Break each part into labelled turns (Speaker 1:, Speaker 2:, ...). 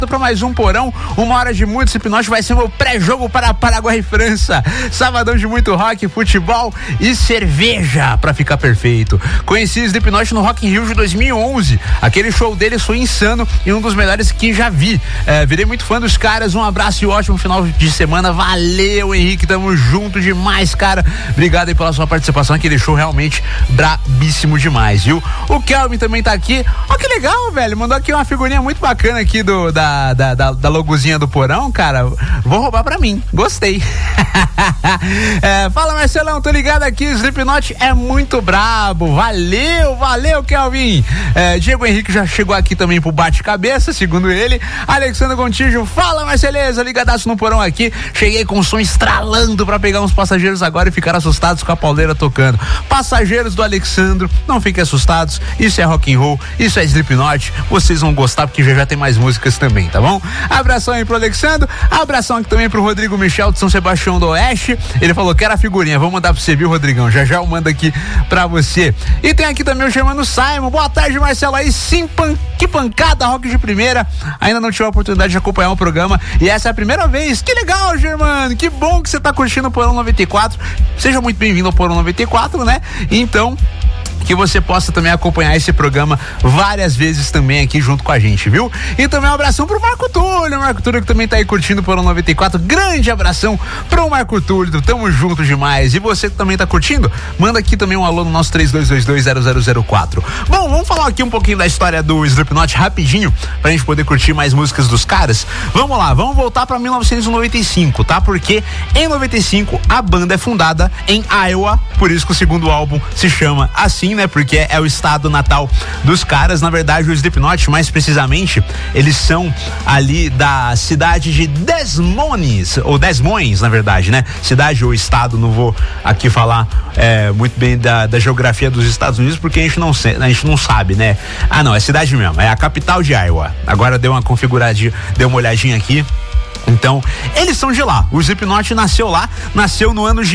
Speaker 1: para mais um Porão, 1 hora de muito Slipknot, vai ser meu pré-jogo para Paraguai e França, sabadão de muito rock, futebol e cerveja para ficar perfeito. Conheci Slipknot no Rock in Rio de 2011, aquele show deles foi insano e um dos melhores que já vi. Virei muito fã dos caras, um abraço e ótimo final de semana, valeu Henrique, tamo junto demais, cara, obrigado aí pela sua participação, aquele show realmente brabíssimo demais, viu? O Kelvin também tá aqui, ó que legal, velho, mandou aqui uma figurinha muito bacana aqui da logozinha do Porão, cara, vou roubar pra mim, gostei. Fala Marcelão, tô ligado aqui, Slipknot é muito brabo, valeu Kelvin. Diego Henrique já chegou aqui também pro bate-cabeça, segundo ele. Alexandre Gontijo, fala Marceleza, ligadaço no Porão aqui, cheguei com o som estralando pra pegar uns passageiros agora e ficar assustados com a pauleira tocando. Passageiros do Alexandro, não fiquem assustados, isso é rock and roll, isso é Slipknot, vocês vão gostar porque já tem mais músicas também, tá bom? Abração aí pro Alexandro, abração aqui também pro Rodrigo Michel de São Sebastião do Oeste, ele falou que era a figurinha, vou mandar pra você, viu Rodrigão, já eu mando aqui pra você. E tem aqui também o Germano Simon, boa tarde Marcelo aí, sim, que pancada, rock de primeira, ainda não tive a oportunidade de acompanhar o programa e essa é a primeira vez, que legal Germano, que bom que você tá curtindo o Porão 94, seja muito bem-vindo ao Porão 94, né? Então, que você possa também acompanhar esse programa várias vezes também aqui junto com a gente, viu? E também um abração pro Marco Túlio que também tá aí curtindo por 94, grande abração pro Marco Túlio, tamo junto demais. E você que também tá curtindo, manda aqui também um alô no nosso 32220004. Bom, vamos falar aqui um pouquinho da história do Slipknot rapidinho, pra gente poder curtir mais músicas dos caras. Vamos lá, vamos voltar pra 1995, tá? Porque em 95 a banda é fundada em Iowa, por isso que o segundo álbum se chama assim, né? Porque é o estado natal dos caras. Na verdade, o Slipknot, mais precisamente, eles são ali da cidade de Des Moines, na verdade, né? Cidade ou estado, não vou aqui falar muito bem da geografia dos Estados Unidos, porque a gente não sabe, né? Ah, não, é cidade mesmo, é a capital de Iowa. Agora deu uma configuradinha, deu uma olhadinha aqui. Então, eles são de lá. O Slipknot nasceu no ano de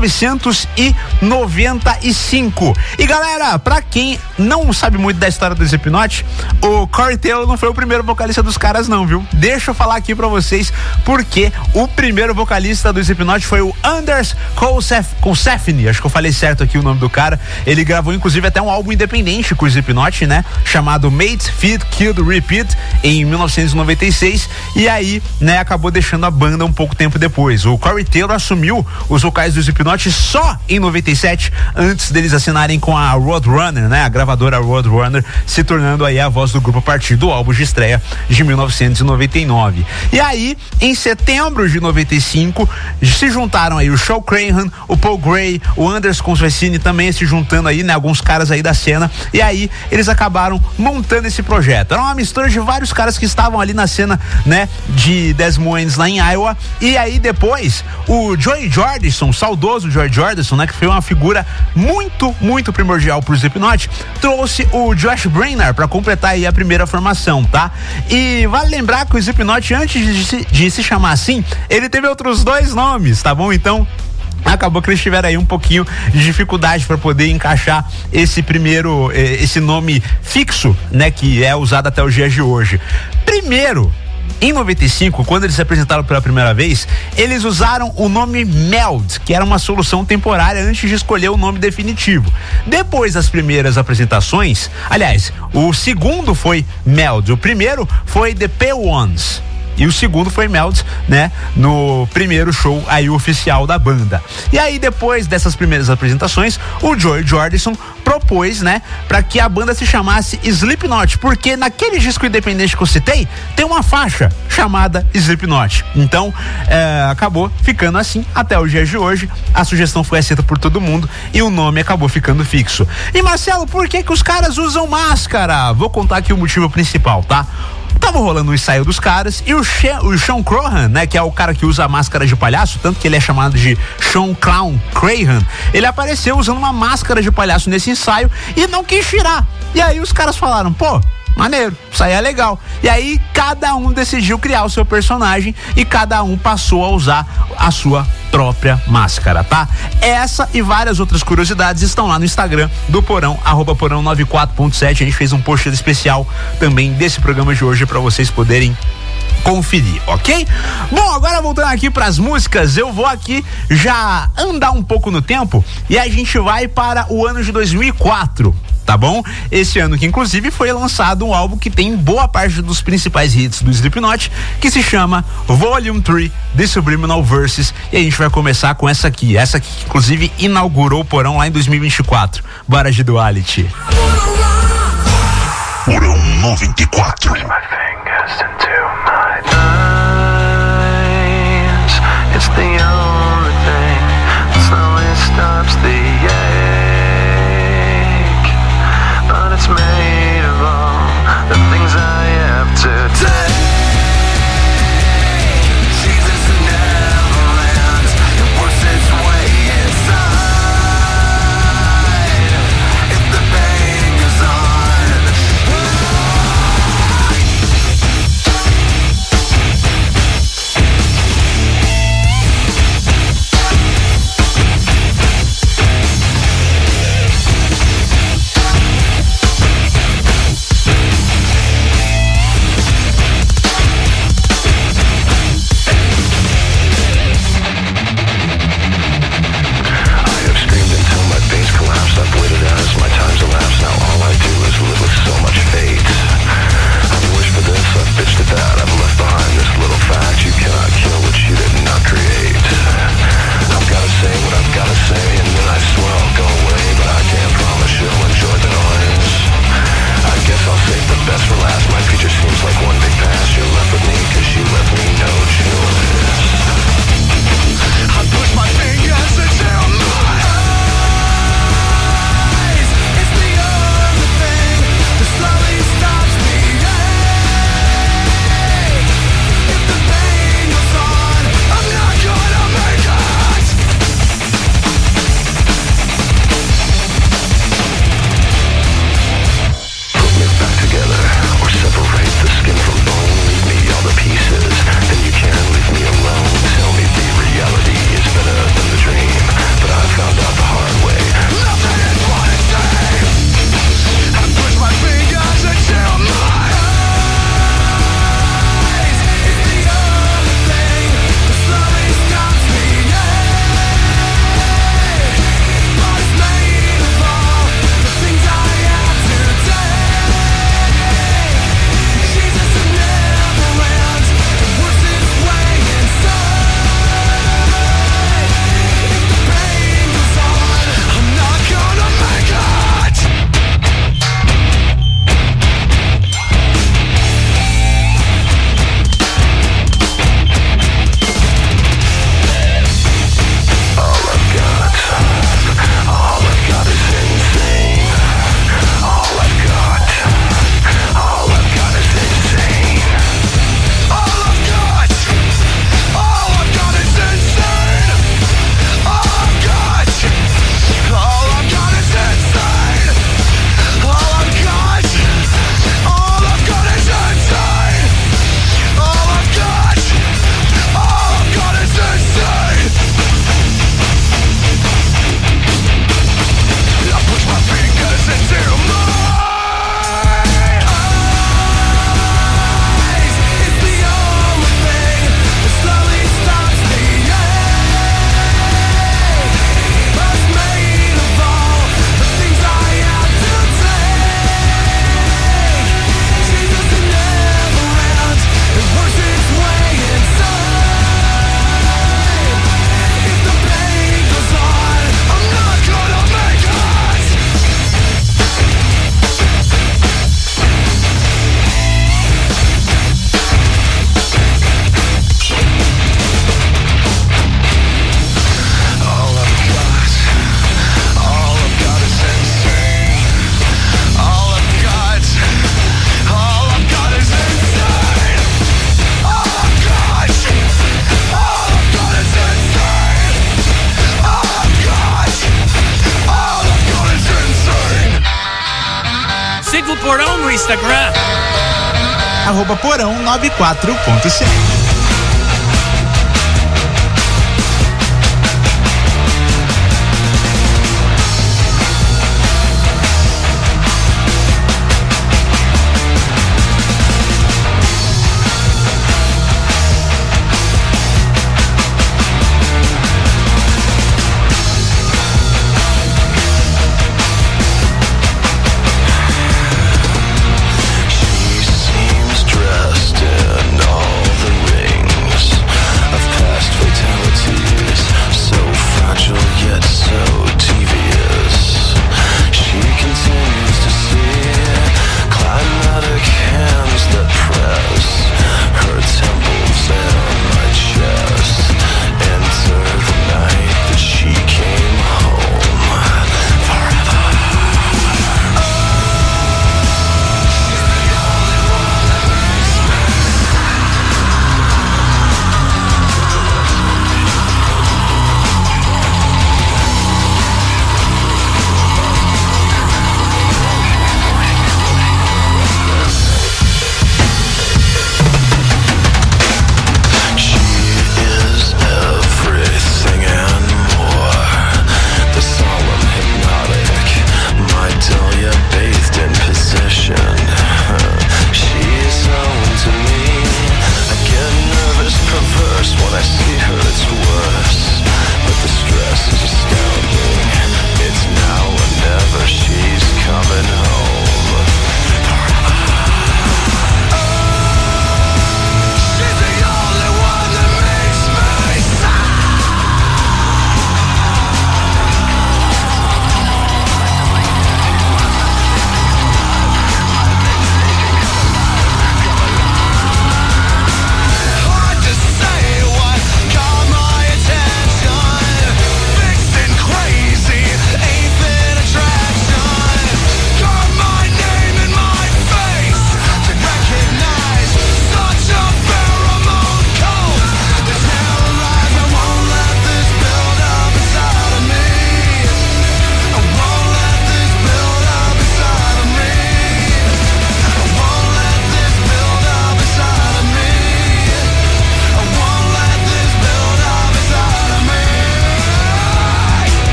Speaker 1: 1995. E galera, pra quem não sabe muito da história do Slipknot, o Corey Taylor não foi o primeiro vocalista dos caras não, viu? Deixa eu falar aqui pra vocês porque o primeiro vocalista do Slipknot foi o Anders Kosefny, acho que eu falei certo aqui o nome do cara. Ele gravou inclusive até um álbum independente com o Slipknot, né? Chamado Mate, Feed, Killed, Repeat, em 1996. E aí, né, acabou deixando a banda um pouco tempo depois. O Corey Taylor assumiu os vocais do Slipknot só em 97, antes deles assinarem com a Roadrunner, né? A gravadora Roadrunner, se tornando aí a voz do grupo a partir do álbum de estreia de 1999. E aí, em setembro de 95, se juntaram aí o Shawn Crahan, o Paul Gray, o Anders Kosefny também se juntando aí, né? Alguns caras aí da cena. E aí, eles acabaram montando esse projeto. Era uma mistura de vários caras que estavam ali na cena, né? De Des Moines, lá em Iowa. E aí depois o Joey Jordison, saudoso Joey Jordison, né, que foi uma figura muito primordial pro Slipknot, trouxe o Josh Brainard pra completar aí a primeira formação, tá? E vale lembrar que o Slipknot, antes de se chamar assim, ele teve outros 2 nomes, tá bom? Então acabou que eles tiveram aí um pouquinho de dificuldade para poder encaixar esse nome fixo, né, que é usado até os dias de hoje. Primeiro, em 95, quando eles se apresentaram pela primeira vez, eles usaram o nome Meld, que era uma solução temporária antes de escolher o nome definitivo. Depois das primeiras apresentações, aliás, o segundo foi Meld, o primeiro foi The Pale Ones. E o segundo foi Meld, né? No primeiro show aí oficial da banda. E aí depois dessas primeiras apresentações, o Joey Jordison propôs, né? Pra que a banda se chamasse Slipknot, porque naquele disco independente que eu citei, tem uma faixa chamada Slipknot. Então, acabou ficando assim até os dias de hoje. A sugestão foi aceita por todo mundo e o nome acabou ficando fixo. E Marcelo, por que os caras usam máscara? Vou contar aqui o motivo principal, tá? Tava rolando um ensaio dos caras e o Shawn Crahan, né, que é o cara que usa a máscara de palhaço, tanto que ele é chamado de Shawn Clown Crahan, ele apareceu usando uma máscara de palhaço nesse ensaio e não quis tirar. E aí os caras falaram, pô, maneiro, isso aí é legal. E aí cada um decidiu criar o seu personagem e cada um passou a usar a sua própria máscara, tá? Essa e várias outras curiosidades estão lá no Instagram do Porão, @porão94.7. A gente fez um post especial também desse programa de hoje para vocês poderem conferir, ok? Bom, agora voltando aqui pras músicas, eu vou aqui já andar um pouco no tempo e a gente vai para o ano de 2004. Tá bom? Esse ano que inclusive foi lançado um álbum que tem boa parte dos principais hits do Slipknot, que se chama Volume 3 The Subliminal Verses, e a gente vai começar com essa aqui que inclusive inaugurou o Porão lá em 2024. Bora de Duality.
Speaker 2: Porão 94. It's the only thing that slowly stops the ache, but it's made of all the things I have to take. Jesus never ends, it works its way inside. If the pain goes on,
Speaker 3: Porão no Instagram.
Speaker 1: @porão94.7.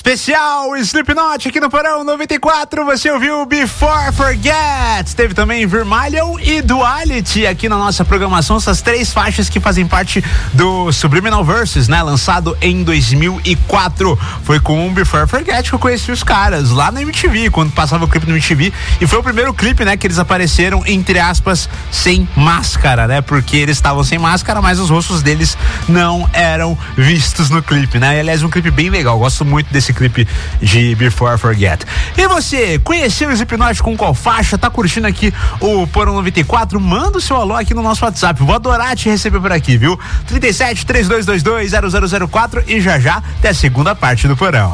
Speaker 1: Especial Slipknot aqui no Porão 94, você ouviu Before Forget, teve também Vermilion e Duality aqui na nossa programação, essas três faixas que fazem parte do Subliminal Verses, né, lançado em 2004, foi com o Before Forget que eu conheci os caras lá na MTV, quando passava o clipe no MTV, e foi o primeiro clipe, né, que eles apareceram, entre aspas, sem máscara, né, porque eles estavam sem máscara, mas os rostos deles não eram vistos no clipe, né, e, aliás, um clipe bem legal, gosto muito desse clipe de Before Forget. E você, conheceu o Slipknot com qual faixa? Tá curtindo aqui o Porão 94? Manda o seu alô aqui no nosso WhatsApp, vou adorar te receber por aqui, viu? 37 3222 0004 e já tem a segunda parte do Porão.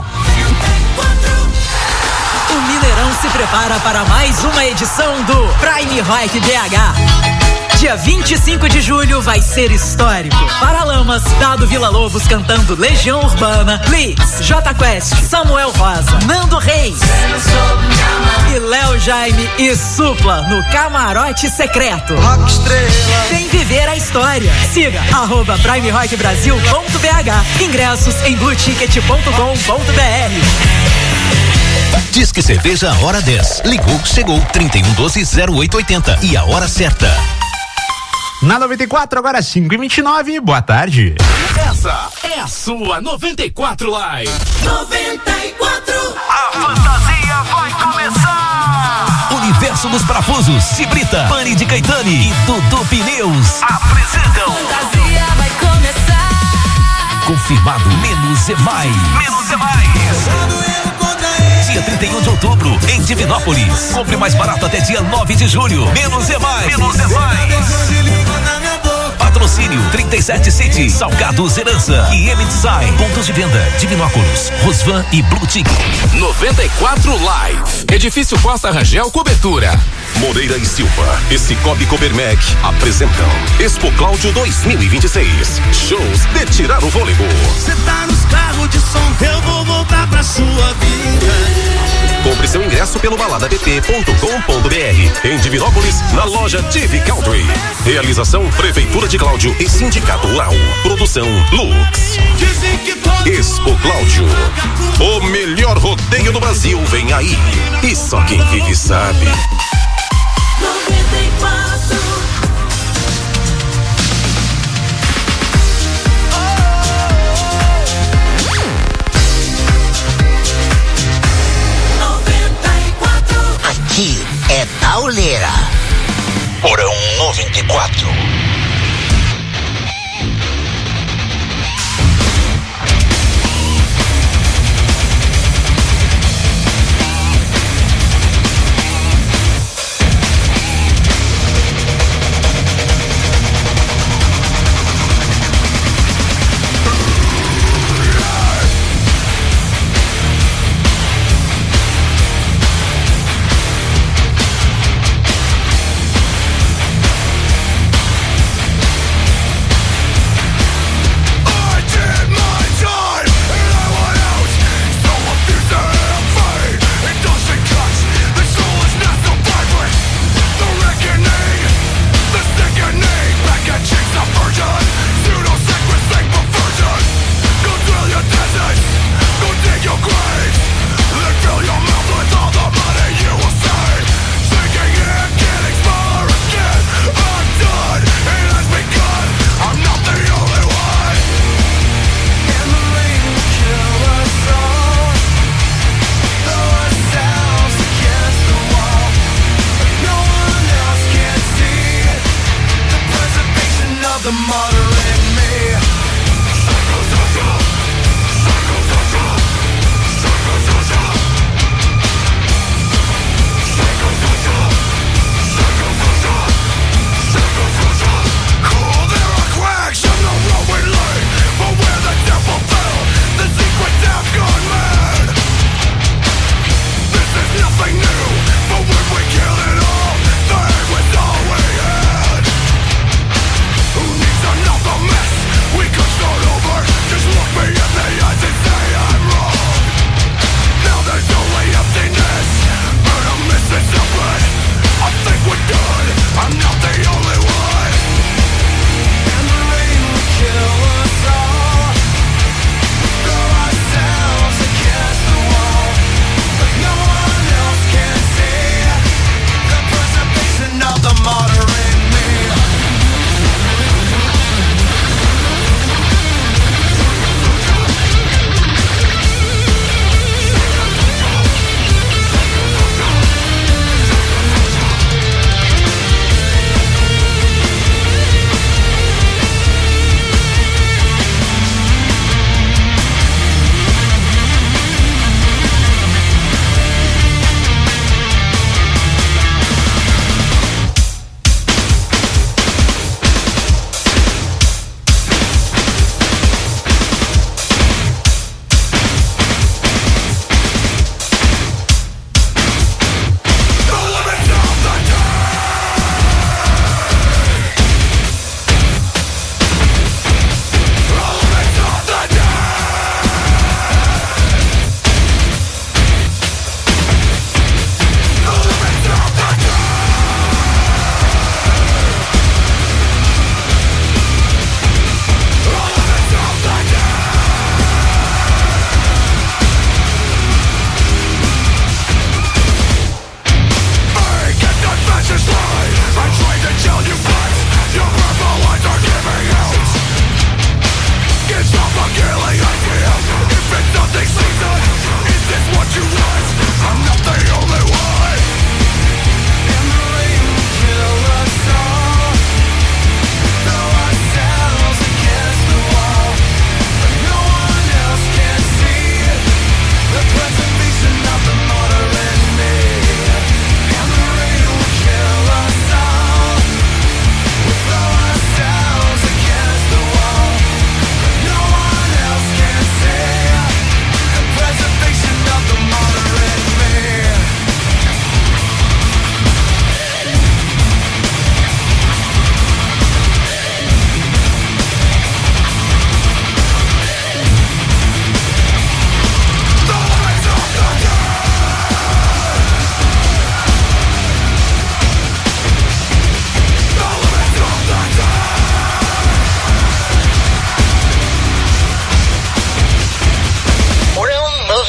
Speaker 4: O Mineirão se prepara para mais uma edição do Prime Rock BH. Dia 25 de julho vai ser histórico. Paralamas, Dado Vila Lobos cantando Legião Urbana, Blitz, J Quest, Samuel Rosa, Nando Reis e Léo Jaime e Supla no Camarote Secreto.
Speaker 2: Rock Estrela.
Speaker 4: Vem viver a história. Siga @primehrockbrasil.bh. Ingressos em blueticket.com.br.
Speaker 5: Disque Cerveja Hora 10. Ligou, chegou 3112-0880 e a hora certa.
Speaker 1: Na 94, agora 5h29, boa tarde.
Speaker 5: Essa é a sua 94 Live.
Speaker 2: 94. A fantasia vai começar.
Speaker 5: Universo dos Parafusos, Cibrita, Pani de Caetani e Dudu Pneus apresentam.
Speaker 2: Fantasia vai começar.
Speaker 5: Confirmado, menos é mais.
Speaker 2: Menos é mais.
Speaker 5: Dia 31 de outubro, em Divinópolis. Compre mais barato até dia 9 de julho. Menos é mais.
Speaker 2: Menos é mais.
Speaker 5: Patrocínio 37 City, Salgados Herança e M-Design. Pontos de venda, Divinópolis, Rosvan e Blue Tick.
Speaker 6: 94 Live. Edifício Costa Rangel Cobertura.
Speaker 7: Moreira e Silva e Cicobi Copermec apresentam Expo Cláudio 2026. Shows de tirar o fôlego.
Speaker 8: Cê tá nos carros de som, eu vou voltar pra sua vida.
Speaker 7: Compre seu ingresso pelo baladapt.com.br. Em Divinópolis, na loja TV Country. Realização Prefeitura de Cláudio e Sindicato Rural. Produção Lux. Expo Cláudio. O melhor rodeio do Brasil vem aí. E só quem vive sabe.
Speaker 2: 94.
Speaker 9: Aqui é pauleira. Porão 94.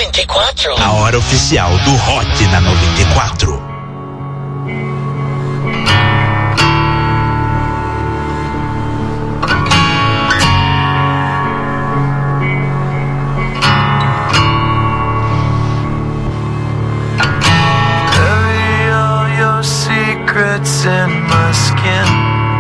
Speaker 9: 94.
Speaker 10: A hora oficial do Rock na 94.
Speaker 2: Bury all your secrets in my skin.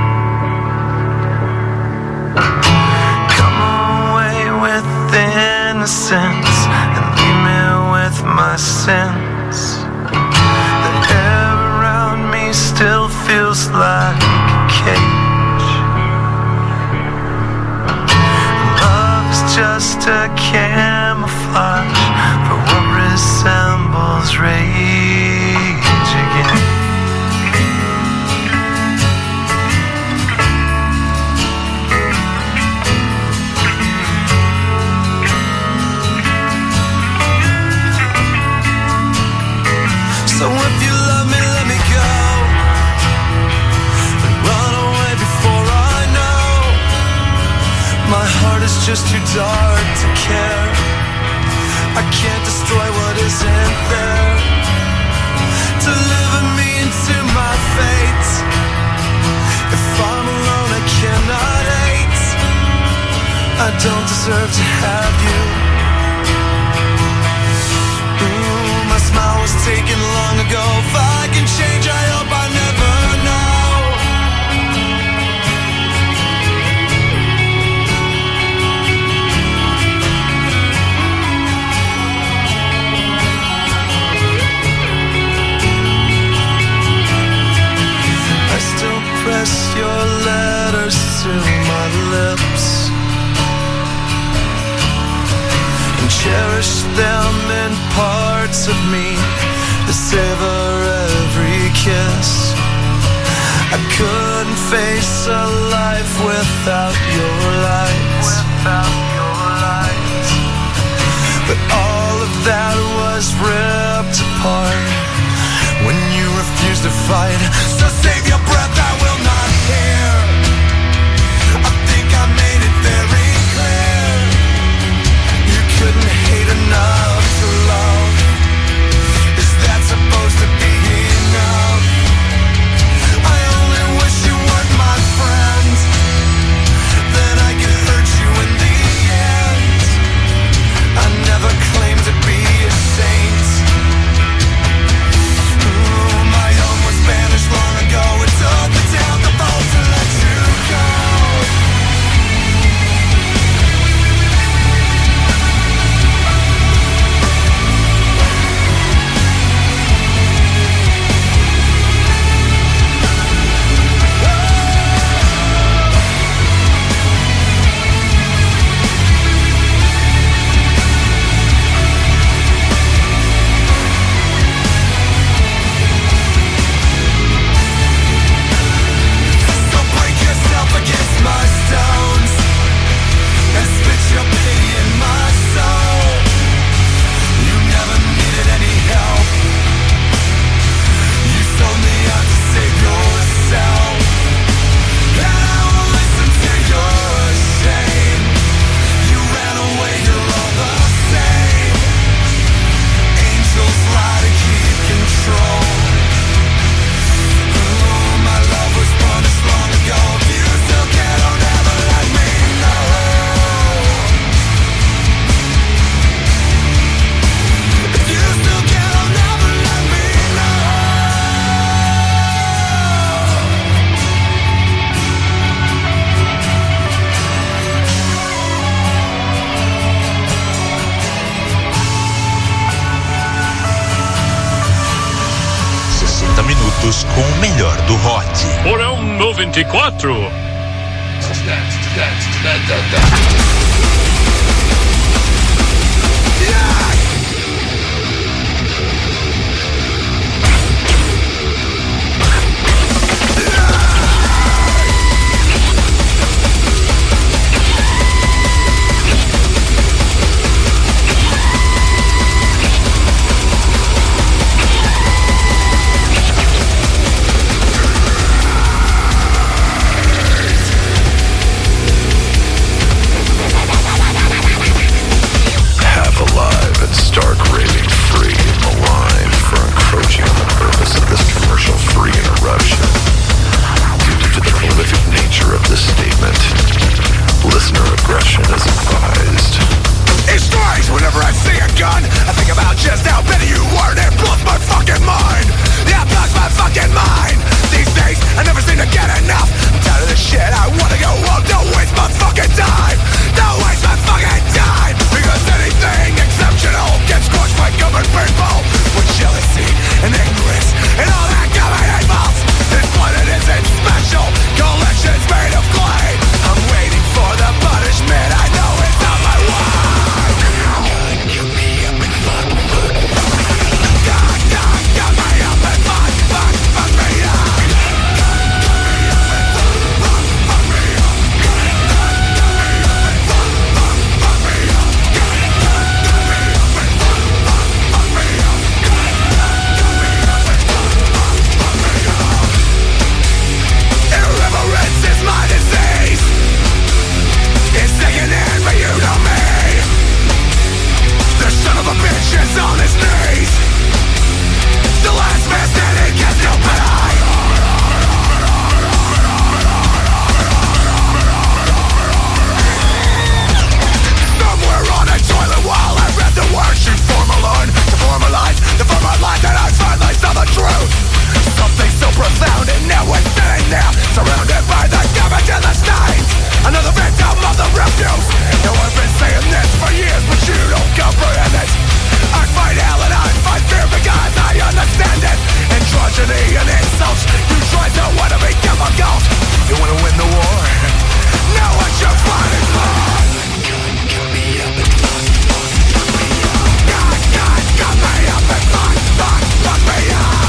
Speaker 2: Come away with innocence and leave me with my sins. The air around me still feels like a cage. Love is just a camouflage for what resembles rage again. So if you love me, let me go and run away before I know. My heart is just too dark to care. I can't destroy what isn't there. Deliver me into my fate. If I'm alone, I cannot hate. I don't deserve to have you. My smile was taken long ago. If I can change, I hope I never know. I still press your letters to my lips and cherish them in parts of me to savor every kiss. I couldn't face a life without your light. But all of that was ripped apart when you refused to fight. So save your breath, I will not hear. I think I made it very clear. You couldn't hate enough to love. Is that supposed to be enough? I only wish you weren't my friend. Then I could hurt you in the end. I never claimed to be a saint. My own was banished long ago. It took me down the boat to let you go. So break yourself against my stones and spit your pity in my soul. You never needed any help. You sold me out to save yourself. And I won't listen to your shame. You ran away, you're all the same. Angels lie to keep control. My love was promised long ago. If you still care, don't ever let me know. If you still care, don't ever let me know.
Speaker 10: Minutos com o melhor do rock.
Speaker 3: Porão 94.
Speaker 2: just how petty you are, and it blows my fucking mind. Yeah, it blows my fucking mind. These days, I never seem to get enough. I'm tired of this shit, I wanna go home. Don't waste my fucking time. Don't waste my fucking time. Because anything exceptional gets squashed by government people with jealousy and ignorance and all that government involves. This planet isn't special. Collections made of clay. I'm waiting for the punishment. I know it's on my way. Give me up and fuck me up. God, got me up and fuck me up. Irreverence is my disease. It's taking in, but you know me. The son of a bitch is on his knees. The last man standing gets no pity. Somewhere on a toilet wall I read the words you formalized. To formalize that I finally saw the truth. Something so profound and now it's sitting there, surrounded by the garbage and the stains. Another victim of the refuse. Now I've been saying this for years, but you don't comprehend it. I fight hell and I fight fear because I understand it. Androgyny and insults. You try to want to become a ghost. You want to win the war? Now what you're fighting for? Got me up and fuck me up. God, got me up and fuck me up.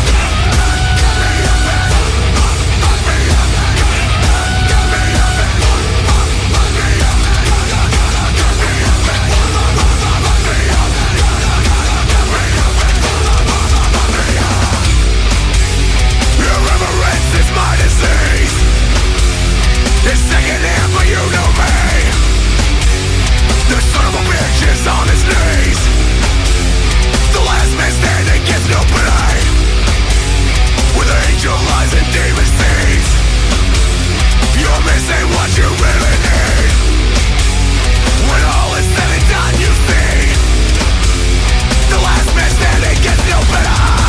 Speaker 2: Irreverence is my disease. It's taking in, but you know me. The son of a bitch is on his knees. The last man standing gets no pity. With angel eyes and demon seeds. You're missing what you really need. When all is said and done, you see. The last man standing gets no pity.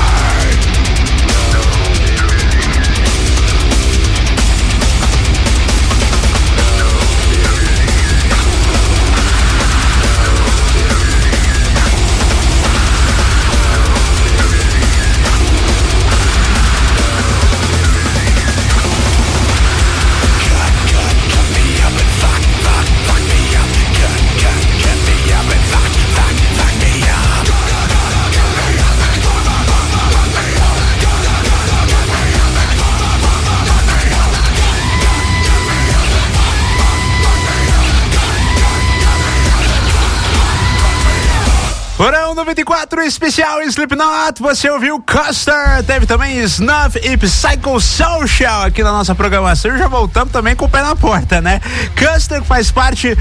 Speaker 1: Porão 94 especial Slipknot, você ouviu Custer, teve também Snuff e Psycho Social aqui na nossa programação. Já voltamos também com o pé na porta, né? Custer faz parte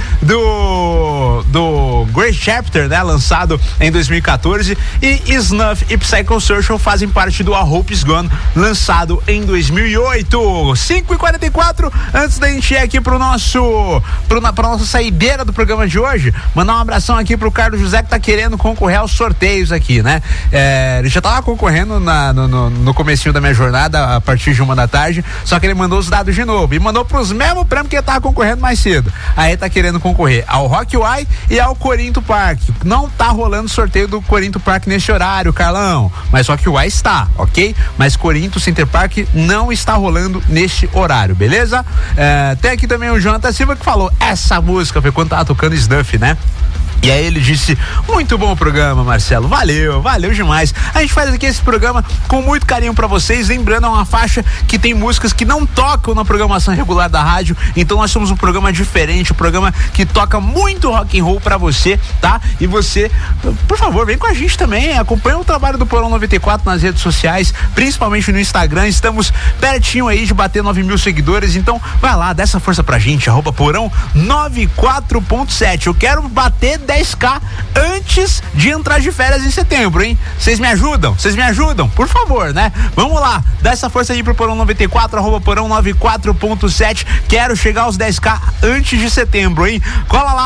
Speaker 1: do Great Chapter, né? Lançado em 2014, e Snuff e Psycho Social fazem parte do A Hope Is Gone, lançado em 2008. 5h44, antes da gente ir aqui pra nossa saideira do programa de hoje, mandar um abração aqui pro Carlos José, que tá querendo concorrer aos sorteios aqui, né? Ele já tava concorrendo no comecinho da minha jornada, a partir de 1 da tarde, só que ele mandou os dados de novo e mandou pros mesmos prêmios que ele tava concorrendo mais cedo. Aí tá querendo concorrer ao Rock Y e ao Corinto Park. Não tá rolando sorteio do Corinto Park nesse horário, Carlão, mas Rock Y está, ok? Mas Corinto Center Park não está rolando neste horário, beleza? Tem aqui também o Jonathan Silva, que falou essa música foi quando tava tocando Snuff, né? E aí ele disse, muito bom o programa, Marcelo, valeu demais. A gente faz aqui esse programa com muito carinho pra vocês, lembrando, é uma faixa que tem músicas que não tocam na programação regular da rádio, então nós somos um programa diferente, um programa que toca muito rock and roll pra você, tá? E você, por favor, vem com a gente também, acompanha o trabalho do Porão 94 nas redes sociais, principalmente no Instagram, estamos pertinho aí de bater 9.000 seguidores, então vai lá, dá essa força pra gente, @Porão 94.7, eu quero bater 10k antes de entrar de férias em setembro, hein? Vocês me ajudam? Por favor, né? Vamos lá, dá essa força aí pro Porão 94, @Porão 94.7, quero chegar aos 10k antes de setembro, hein? Cola lá,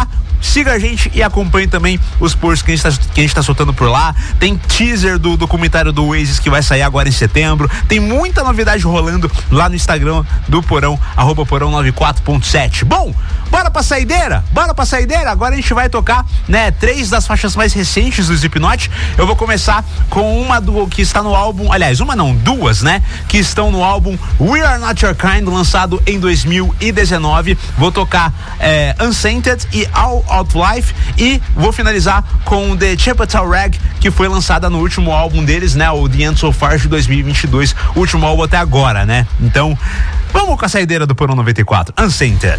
Speaker 1: siga a gente e acompanhe também os posts que a gente tá soltando por lá. Tem teaser do documentário do Oasis que vai sair agora em setembro. Tem muita novidade rolando lá no Instagram do Porão, @porão94.7. Bom, bora pra saideira? Agora a gente vai tocar, né, 3 das faixas mais recentes do Slipknot. Eu vou começar com uma que está no álbum, aliás, uma não, 2, né, que estão no álbum We Are Not Your Kind, lançado em 2019. Vou tocar Unsainted e All Out Life, e vou finalizar com The Chapel Rag, que foi lançada no último álbum deles, né, o The End So Far de 2022, o último álbum até agora, né? Então, vamos com a saideira do Porão 94, Unsainted.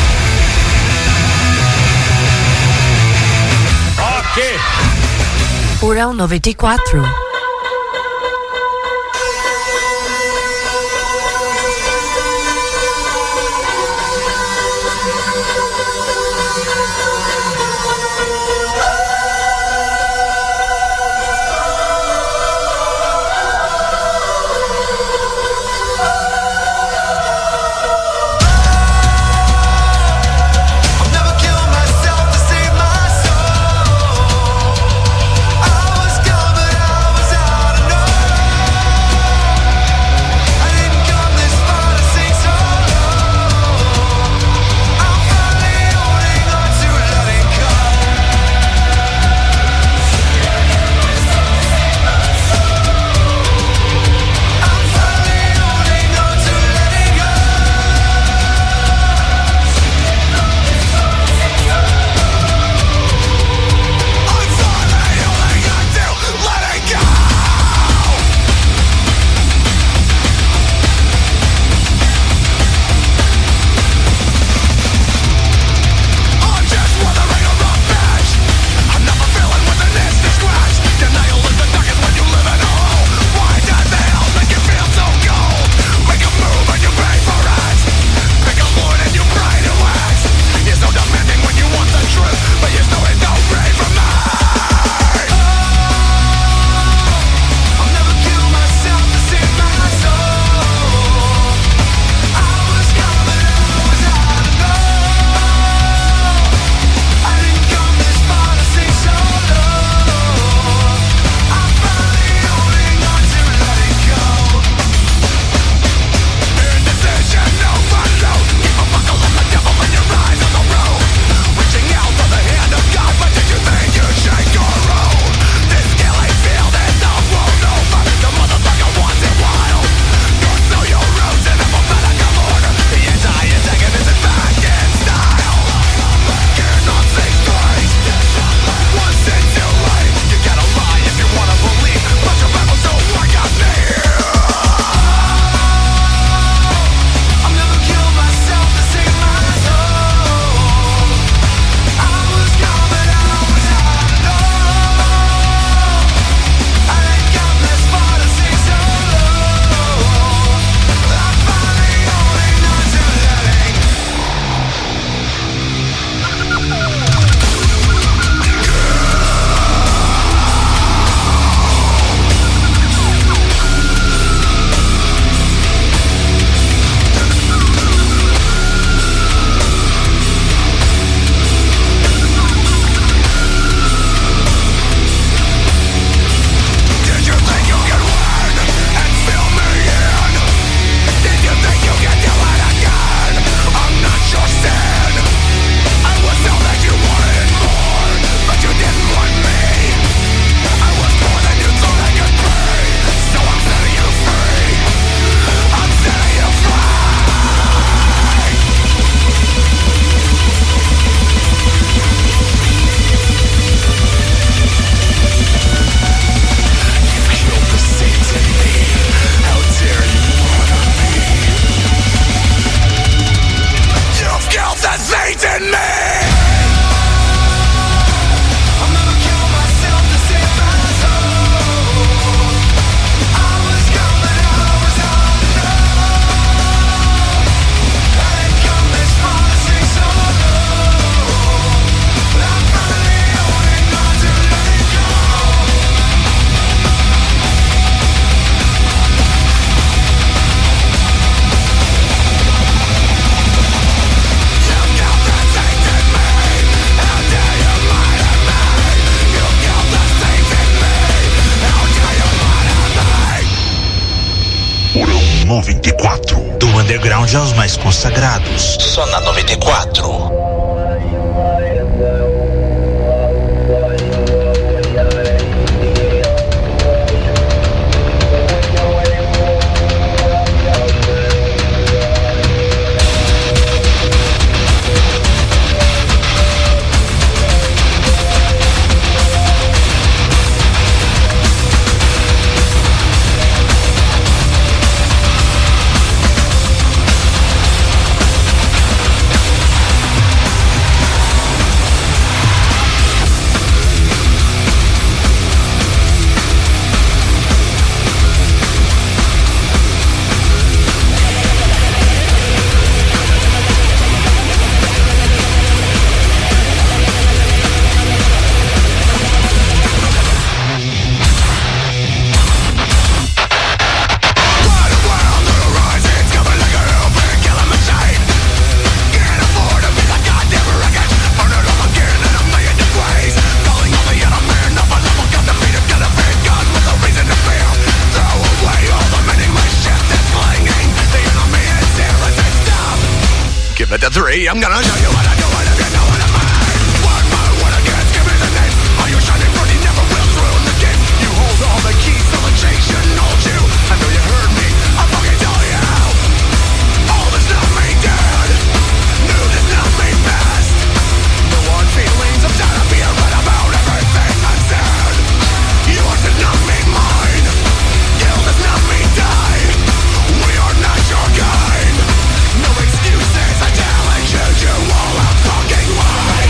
Speaker 3: Ok.
Speaker 11: Porão 94.
Speaker 2: I was gone, but I was
Speaker 10: 94. Do underground aos mais consagrados.
Speaker 9: Só na 94.
Speaker 2: I'm gonna show you what I do and if you know what I mean. One more, one against, give me the name. All your shining fruit, you never will ruin the game. You hold all the keys, so the chain shouldn't hold you. I know you heard me, I'll fucking tell you. All this not me dead, new this not me best. No hard feelings, I'm tired of being right about everything I've said. Yours is not me mine, guilt is not me die. We are not your kind. No excuses, I challenge you all out fucking lie.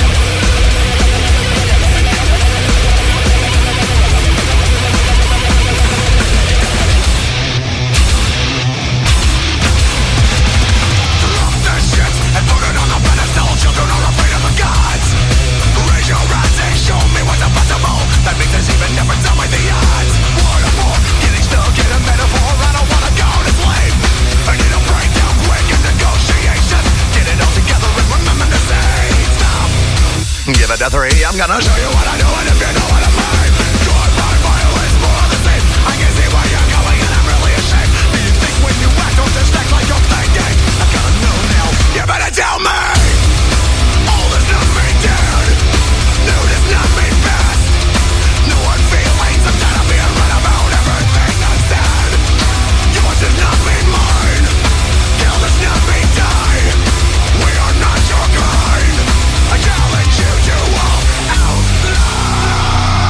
Speaker 2: Drop this shit and put it on the pedestal. Children are afraid of the gods. Raise your hands and show me what's impossible. That makes us even different, tell me the odds. What a bore, getting stuck in a metaphor. I don't wanna go to sleep. I need a breakdown quick in negotiation. Get it all together and remember to say stop. Give it to 3, I'm gonna show you what I do and if you know what I mean. Drive by violence, more of the same. I can see where you're going and I'm really ashamed. Do you think when you act or just act like you're thinking? I gotta know now, you better tell me. All is not me dead, new is not me best. No hard feelings, I'm tired of being right about everything I've said. Yours is not me mine, guilt is not me die. We are not your kind. I challenge you to all out loud.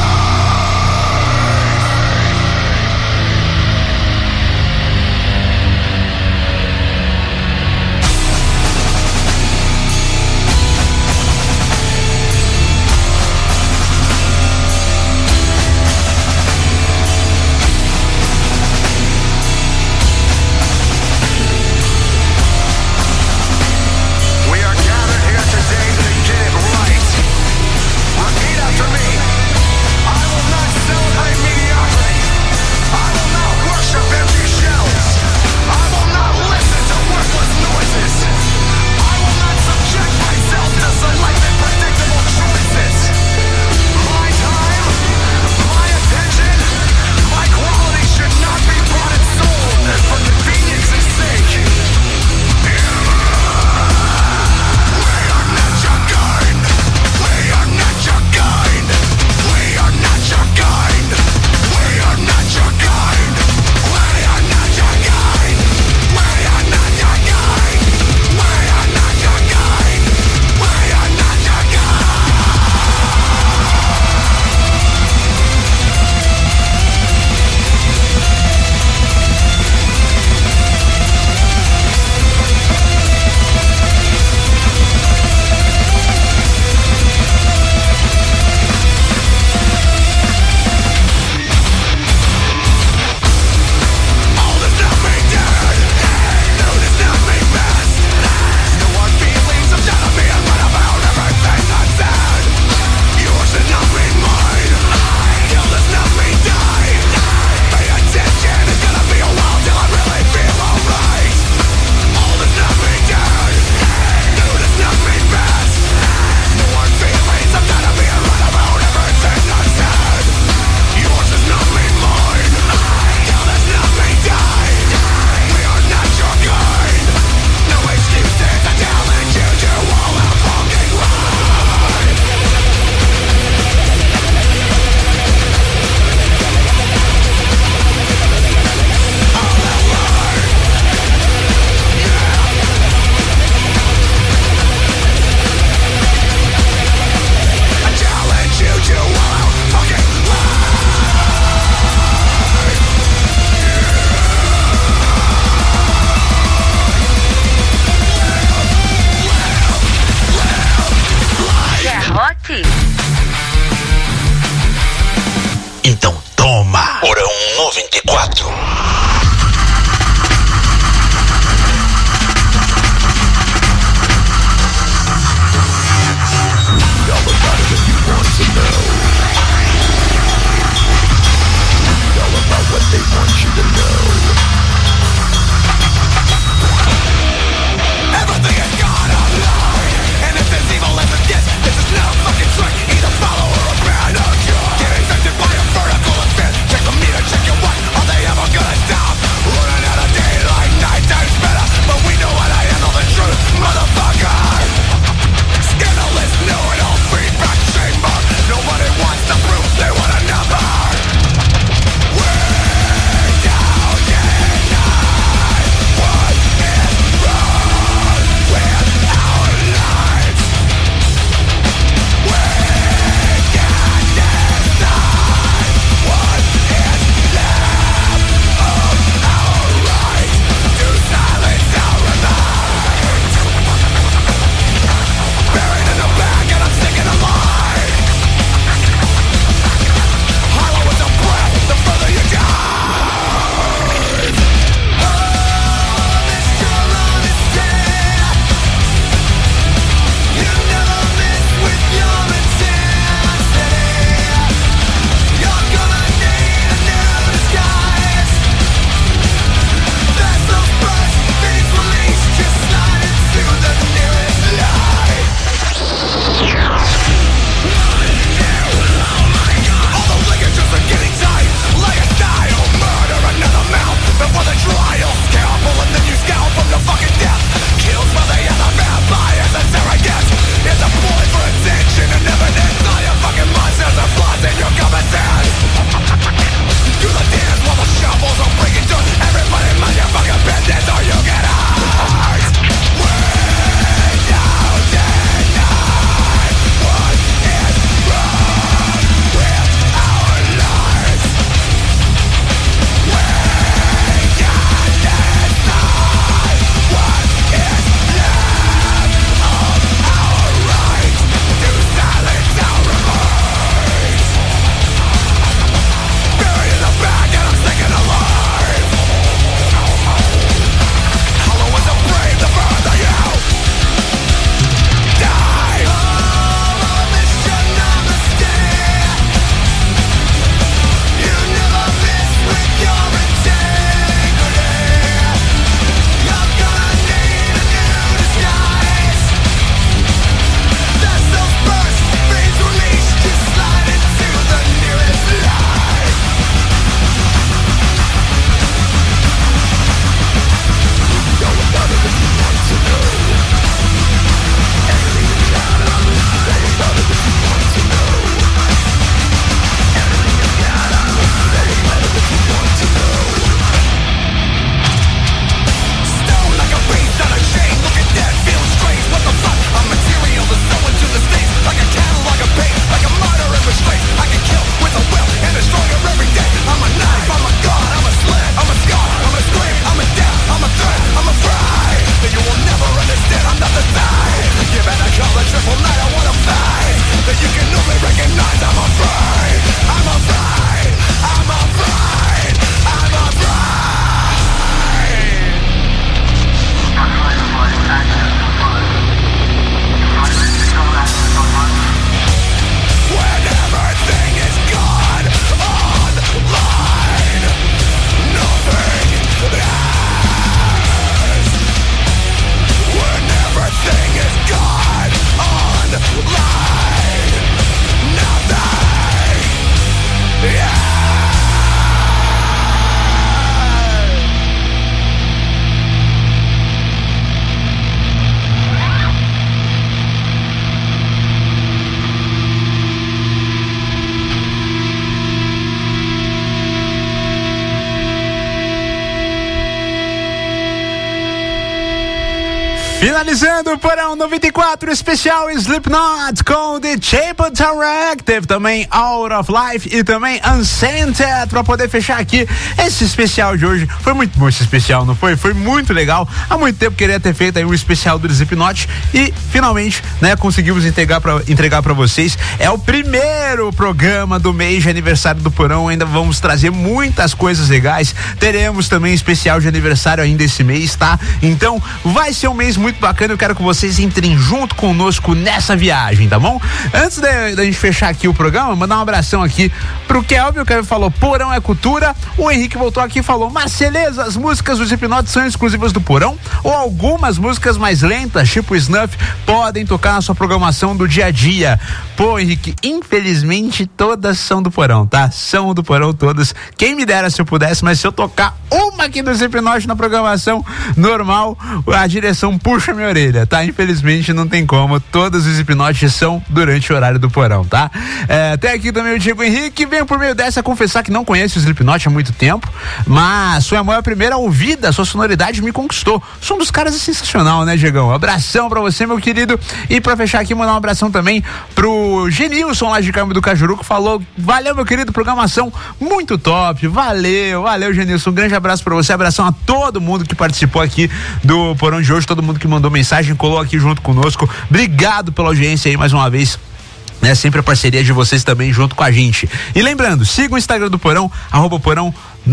Speaker 1: Finalizando o Porão 94 especial Slipknot com The Chapel Directive, também Out of Life e também Uncentered, pra poder fechar aqui esse especial de hoje. Foi muito bom esse especial, não foi? Foi muito legal. Há muito tempo queria ter feito aí um especial do Slipknot e finalmente, né, conseguimos entregar pra vocês. É o primeiro programa do mês de aniversário do Porão, ainda vamos trazer muitas coisas legais. Teremos também especial de aniversário ainda esse mês, tá? Então, vai ser um mês muito bacana, eu quero que vocês entrem junto conosco nessa viagem, tá bom? Antes da gente fechar aqui o programa, mandar um abração aqui pro Kelvin. O Kelvin falou, Porão é cultura. O Henrique voltou aqui e falou, Marceleza, as músicas dos Slipknot são exclusivas do Porão ou algumas músicas mais lentas, tipo Snuff, podem tocar na sua programação do dia a dia? Pô, Henrique, infelizmente todas são do Porão, tá? São do Porão todas. Quem me dera se eu pudesse, mas se eu tocar uma aqui do Slipknot na programação normal, a direção puxa minha orelha, tá? Infelizmente não tem como, todas os Slipknot são durante o horário do Porão, tá? Tem aqui também o Diego Henrique, venho por meio dessa confessar que não conhece o Slipknot há muito tempo, mas sua mãe, a primeira ouvida, sua sonoridade me conquistou. O som dos caras é sensacional, né, Diegão? Abração pra você, meu querido. E pra fechar aqui, mandar um abração também pro Genilson lá de Carmo do Cajuru, que falou, valeu, meu querido, programação muito top, valeu, Genilson, um grande abraço pra você, abração a todo mundo que participou aqui do Porão de hoje, todo mundo que mandou mensagem, colou aqui junto conosco, obrigado pela audiência aí mais uma vez. Né, sempre a parceria de vocês também junto com a gente. E lembrando, siga o Instagram do Porão, @Porão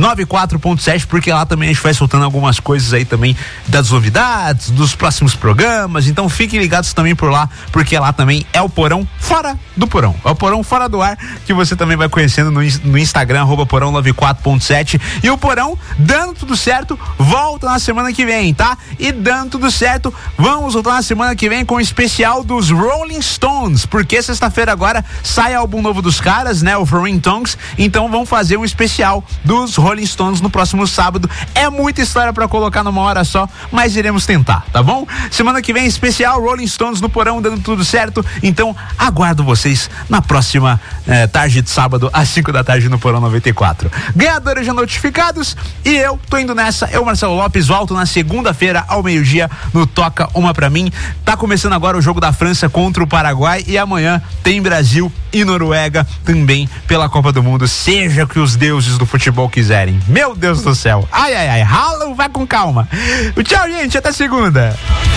Speaker 1: 94.7, porque lá também a gente vai soltando algumas coisas aí também das novidades, dos próximos programas, então fiquem ligados também por lá, porque lá também é o Porão fora do Porão, é o Porão fora do ar, que você também vai conhecendo no Instagram, @Porão 94.7, e o Porão, dando tudo certo, volta na semana que vem, tá? E dando tudo certo, vamos voltar na semana que vem com o especial dos Rolling Stones, porque sexta-feira agora sai álbum novo dos caras, né, o Rolling Tongues, então vamos fazer um especial dos Rolling Stones no próximo sábado. É muita história pra colocar numa hora só, mas iremos tentar, tá bom? Semana que vem, especial Rolling Stones no Porão, dando tudo certo. Então, aguardo vocês na próxima tarde de sábado, às 5 da tarde no Porão 94. Ganhadores já notificados e eu tô indo nessa. Eu, Marcelo Lopes, volto na segunda-feira ao meio-dia no Toca Uma Pra Mim. Tá começando agora o jogo da França contra o Paraguai e amanhã tem Brasil e Noruega também pela Copa do Mundo, seja o que os deuses do futebol quiserem. Meu Deus do céu. Ai, rala, vai com calma. Tchau, gente, até segunda.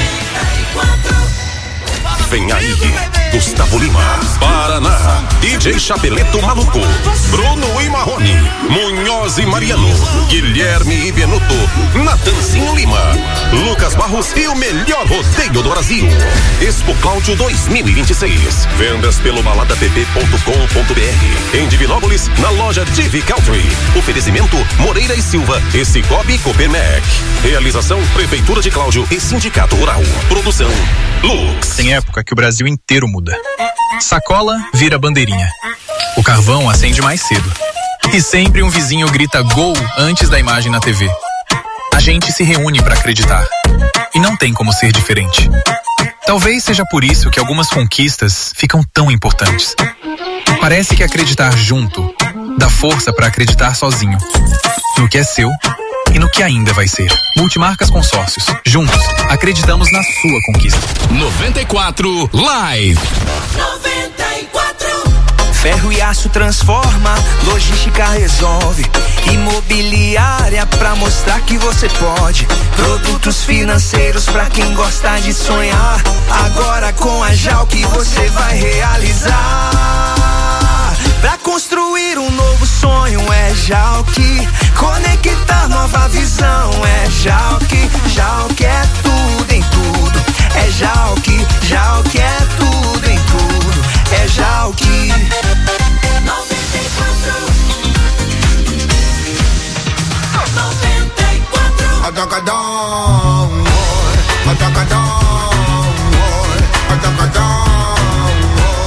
Speaker 7: Vem aí, Gustavo Lima, Paraná, DJ Chapeleto Maluco, Bruno e Marrone, Munhoz e Mariano, Guilherme e Benuto, Natanzinho Lima, Lucas Barros e o melhor rodeio do Brasil. Expo Cláudio 2026. Vendas pelo baladapp.com.br. Em Divinópolis, na loja Divi Country. Oferecimento Moreira e Silva e Cicobi Copermec. Realização Prefeitura de Cláudio e Sindicato Rural. Produção Lux.
Speaker 12: Tem época que o Brasil inteiro muda. Sacola vira bandeirinha. O carvão acende mais cedo. E sempre um vizinho grita gol antes da imagem na TV. A gente se reúne para acreditar. E não tem como ser diferente. Talvez seja por isso que algumas conquistas ficam tão importantes. Parece que acreditar junto dá força para acreditar sozinho. No que é seu e no que ainda vai ser. Multimarcas Consórcios. Juntos, acreditamos na sua conquista.
Speaker 6: 94 Live.
Speaker 8: 94. Ferro e aço transforma, logística resolve. Imobiliária pra mostrar que você pode. Produtos financeiros pra quem gosta de sonhar. Agora com a Jalc você vai realizar. Pra construir um novo sonho é Jalc. Conectar nova visão é Jalc. Jalc é tudo em tudo. É Jalc. Jalc é tudo em tudo. É Jalc. 94. Atacadão, atacadão, atacadão.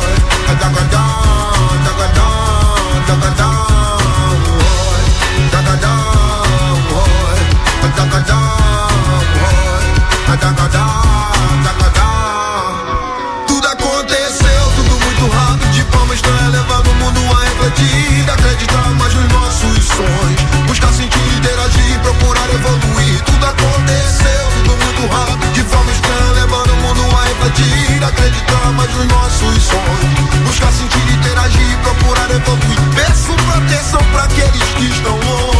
Speaker 2: longe. Buscar sentir, interagir, procurar evoluir. Peço proteção pra aqueles que estão longe.